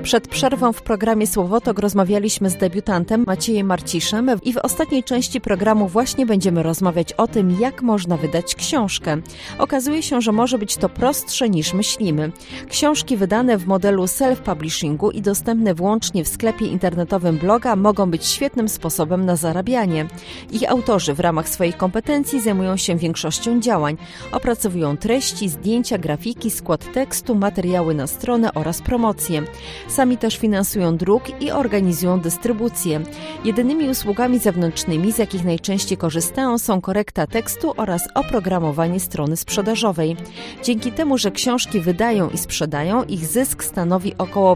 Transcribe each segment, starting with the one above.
Przed przerwą w programie Słowotok rozmawialiśmy z debiutantem Maciejem Marciszem i w ostatniej części programu właśnie będziemy rozmawiać o tym, jak można wydać książkę. Okazuje się, że może być to prostsze niż myślimy. Książki wydane w modelu self-publishingu i dostępne włącznie w sklepie internetowym bloga mogą być świetnym sposobem na zarabianie. Ich autorzy w ramach swoich kompetencji zajmują się większością działań. Opracowują treści, zdjęcia, grafiki, skład tekstu, materiały na stronę oraz promocje. Sami też finansują druk i organizują dystrybucję. Jedynymi usługami zewnętrznymi, z jakich najczęściej korzystają, są korekta tekstu oraz oprogramowanie strony sprzedażowej. Dzięki temu, że książki wydają i sprzedają, ich zysk stanowi około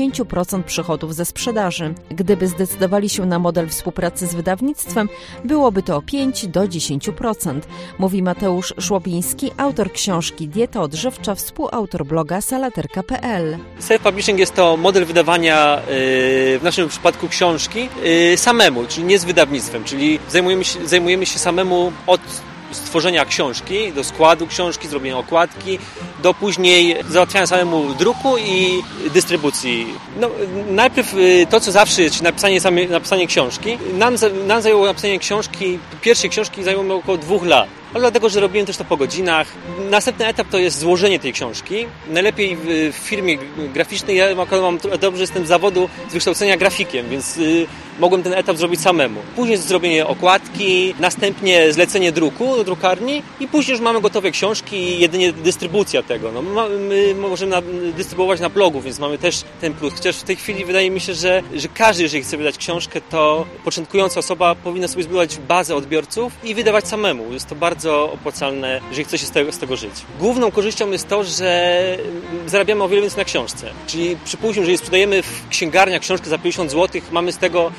50% przychodów ze sprzedaży. Gdyby zdecydowali się na model współpracy z wydawnictwem, byłoby to 5 do 10%, mówi Mateusz Żłobiński, autor książki Dieta odżywcza, współautor bloga salaterka.pl. Self-publishing jest to model wydawania, w naszym przypadku książki, samemu, czyli nie z wydawnictwem, czyli zajmujemy się samemu od stworzenia książki, do składu książki, zrobienia okładki, do później załatwiania samemu druku i dystrybucji. No, najpierw to, co zawsze, czyli napisanie książki. Nam zajęło napisanie książki, pierwszej książki zajęło mi około 2 lat. Ale dlatego, że robiłem też to po godzinach. Następny etap to jest złożenie tej książki. Najlepiej w firmie graficznej, ja dobrze jestem z zawodu, z wykształcenia grafikiem, więc mogłem ten etap zrobić samemu. Później zrobienie okładki, następnie zlecenie druku do drukarni i później już mamy gotowe książki i jedynie dystrybucja tego. No, my możemy dystrybuować na blogu, więc mamy też ten plus. Chociaż w tej chwili wydaje mi się, że każdy, jeżeli chce wydać książkę, to początkująca osoba powinna sobie zbudować bazę odbiorców i wydawać samemu. Jest to bardzo opłacalne, jeżeli chce się z tego żyć. Główną korzyścią jest to, że zarabiamy o wiele więcej na książce. Czyli przypuśćmy, że sprzedajemy w księgarniach książkę za 50 zł, mamy z tego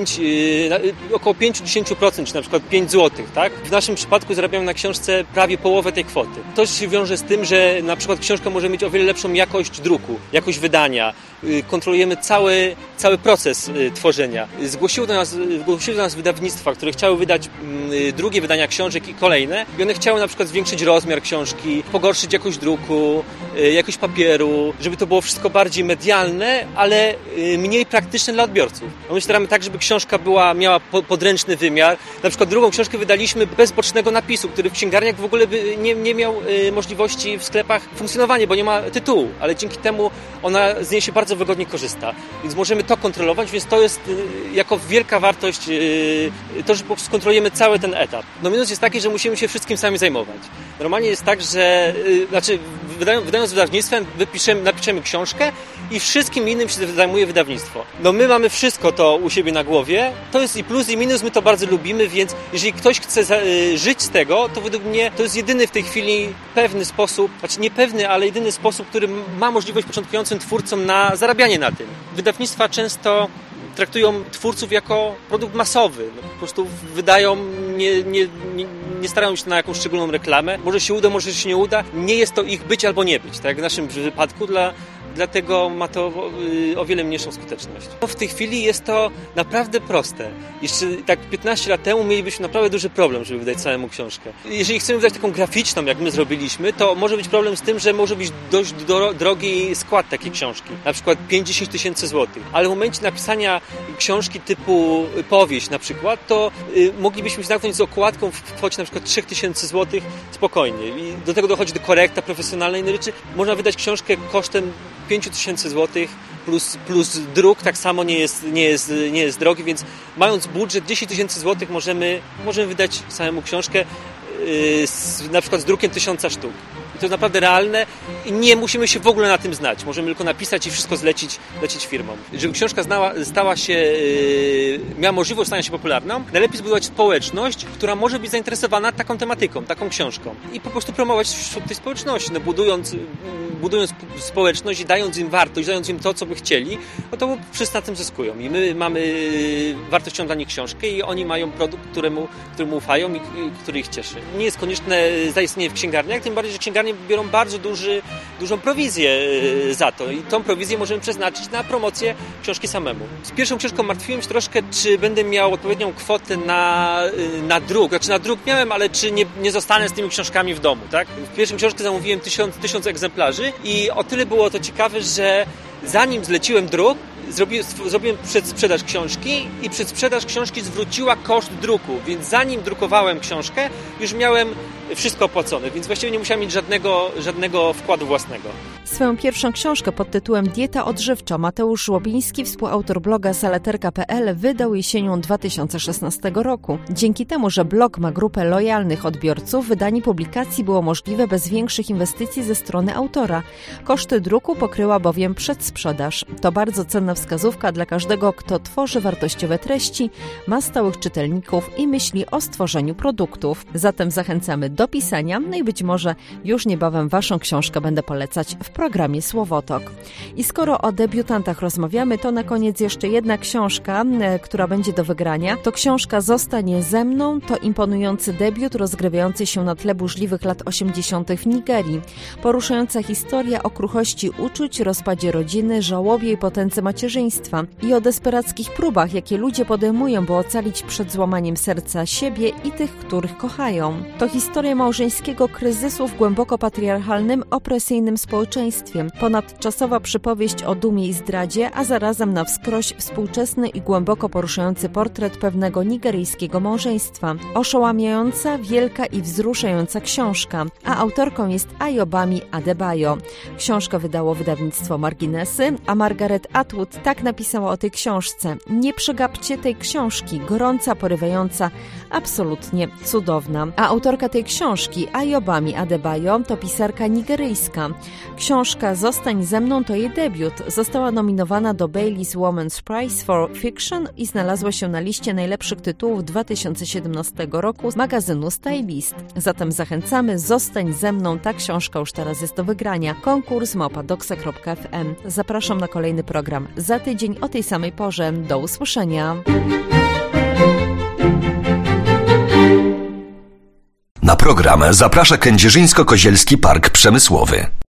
około 5-10%, czy na przykład 5 zł, tak? W naszym przypadku zarabiamy na książce prawie połowę tej kwoty. To się wiąże z tym, że na przykład książka może mieć o wiele lepszą jakość druku, jakość wydania. Kontrolujemy cały proces tworzenia. Zgłosiły do nas wydawnictwa, które chciały wydać drugie wydania książek i kolejne. I one chciały na przykład zwiększyć rozmiar książki, pogorszyć jakość druku, jakość papieru, żeby to było wszystko bardziej medialne, ale mniej praktyczne dla odbiorców. My staramy tak, żeby książka miała podręczny wymiar. Na przykład drugą książkę wydaliśmy bez bocznego napisu, który w księgarniach w ogóle nie miał możliwości w sklepach funkcjonowania, bo nie ma tytułu, ale dzięki temu ona z niej się bardzo wygodnie korzysta. Więc możemy to kontrolować, więc to jest jako wielka wartość to, że po prostu kontrolujemy cały ten etap. No minus jest taki, że musimy się wszystkim sami zajmować. Normalnie jest tak, że wydając wydawnictwem, napiszemy książkę i wszystkim innym się zajmuje wydawnictwo. No my mamy wszystko to u siebie na głowie. To jest i plus i minus, my to bardzo lubimy, więc jeżeli ktoś chce żyć z tego, to według mnie to jest jedyny w tej chwili pewny sposób, znaczy nie pewny, ale jedyny sposób, który ma możliwość początkującym twórcom na zarabianie na tym. Wydawnictwa często traktują twórców jako produkt masowy. No, po prostu wydają, nie starają się na jakąś szczególną reklamę. Może się uda, może się nie uda. Nie jest to ich być albo nie być. Tak jak w naszym wypadku dlatego ma to o wiele mniejszą skuteczność. W tej chwili jest to naprawdę proste. Jeszcze tak 15 lat temu mielibyśmy naprawdę duży problem, żeby wydać samemu książkę. Jeżeli chcemy wydać taką graficzną, jak my zrobiliśmy, to może być problem z tym, że może być dość drogi skład takiej książki. Na przykład 5-10 tysięcy złotych. Ale w momencie napisania książki typu powieść na przykład, to moglibyśmy się zamknąć z okładką w kwocie na przykład 3000 złotych spokojnie. I do tego dochodzi do korekta profesjonalnej rzeczy. Można wydać książkę kosztem 5000 złotych plus druk tak samo nie jest drogi, więc mając budżet 10 tysięcy złotych możemy wydać samemu książkę na przykład z drukiem 1000 sztuk. I to jest naprawdę realne i nie musimy się w ogóle na tym znać. Możemy tylko napisać i wszystko zlecić firmom. Żeby książka miała możliwość stania się popularną, najlepiej zbudować społeczność, która może być zainteresowana taką tematyką, taką książką. I po prostu promować wśród tej społeczności, no budując społeczność i dając im wartość, dając im to, co by chcieli, no to wszyscy na tym zyskują. I my mamy wartością dla nich książkę i oni mają produkt, któremu ufają i który ich cieszy. Nie jest konieczne zaistnienie w księgarniach, tym bardziej, że księgarnie wydawnictwa biorą bardzo dużą prowizję za to i tą prowizję możemy przeznaczyć na promocję książki samemu. Z pierwszą książką martwiłem się troszkę, czy będę miał odpowiednią kwotę na druk. Znaczy na druk miałem, ale czy nie zostanę z tymi książkami w domu, tak? W pierwszą książkę zamówiłem 1000 egzemplarzy i o tyle było to ciekawe, że zanim zleciłem druk, zrobiłem przedsprzedaż książki i przedsprzedaż książki zwróciła koszt druku, więc zanim drukowałem książkę, już miałem wszystko opłacone, więc właściwie nie musiałem mieć żadnego wkładu własnego. Swoją pierwszą książkę pod tytułem Dieta odżywcza Mateusz Żłobiński, współautor bloga salaterka.pl, wydał jesienią 2016 roku. Dzięki temu, że blog ma grupę lojalnych odbiorców, wydanie publikacji było możliwe bez większych inwestycji ze strony autora. Koszty druku pokryła bowiem przedsprzedaż. To bardzo cenna wskazówka dla każdego, kto tworzy wartościowe treści, ma stałych czytelników i myśli o stworzeniu produktów. Zatem zachęcamy do pisania, no i być może już niebawem Waszą książkę będę polecać w programie Słowotok. I skoro o debiutantach rozmawiamy, to na koniec jeszcze jedna książka, która będzie do wygrania. To książka Zostań ze mną. To imponujący debiut rozgrywający się na tle burzliwych lat 80. w Nigerii. Poruszająca historia o kruchości uczuć, rozpadzie rodziny, żałobie i potędze macierzyństwa i o desperackich próbach, jakie ludzie podejmują, by ocalić przed złamaniem serca siebie i tych, których kochają. To historia małżeńskiego kryzysu w głęboko patriarchalnym, opresyjnym społeczeństwie. Ponadczasowa przypowieść o dumie i zdradzie, a zarazem na wskroś współczesny i głęboko poruszający portret pewnego nigeryjskiego małżeństwa. Oszałamiająca, wielka i wzruszająca książka, a autorką jest Ayobami Adebayo. Książkę wydało wydawnictwo Marginesy, a Margaret Atwood tak napisała o tej książce. Nie przegapcie tej książki, gorąca, porywająca, absolutnie cudowna. A autorka tej książki, Ayobami Adebayo, to pisarka nigeryjska. Książka Zostań ze mną to jej debiut. Została nominowana do Bailey's Women's Prize for Fiction i znalazła się na liście najlepszych tytułów 2017 roku z magazynu Stylist. Zatem zachęcamy, Zostań ze mną, ta książka już teraz jest do wygrania. Konkurs @doxa.fm. Zapraszam na kolejny program za tydzień o tej samej porze. Do usłyszenia. Na program zaprasza Kędzierzyńsko-Kozielski Park Przemysłowy.